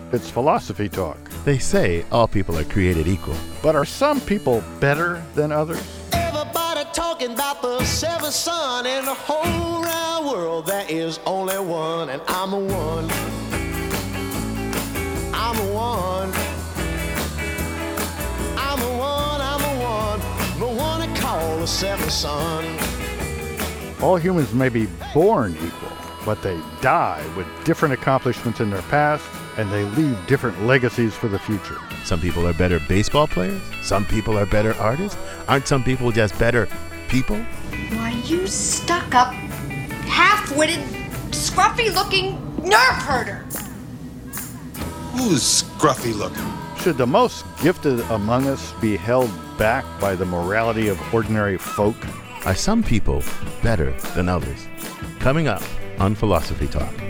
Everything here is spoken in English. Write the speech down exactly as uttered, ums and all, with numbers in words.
It's Philosophy Talk. They say all people are created equal. But are some people better than others? Everybody talking about the seventh son in the whole round world. There is only one, and I'm the one. I'm the one. I'm the one, I'm the one. The one they call the seventh son. All humans may be born equal, but they die with different accomplishments in their past, and they leave different legacies for the future. Some people are better baseball players. Some people are better artists. Aren't some people just better people? Why, you stuck-up, half-witted, scruffy-looking nerve herder. Who's scruffy looking? Should the most gifted among us be held back by the morality of ordinary folk? Are some people better than others? Coming up on Philosophy Talk.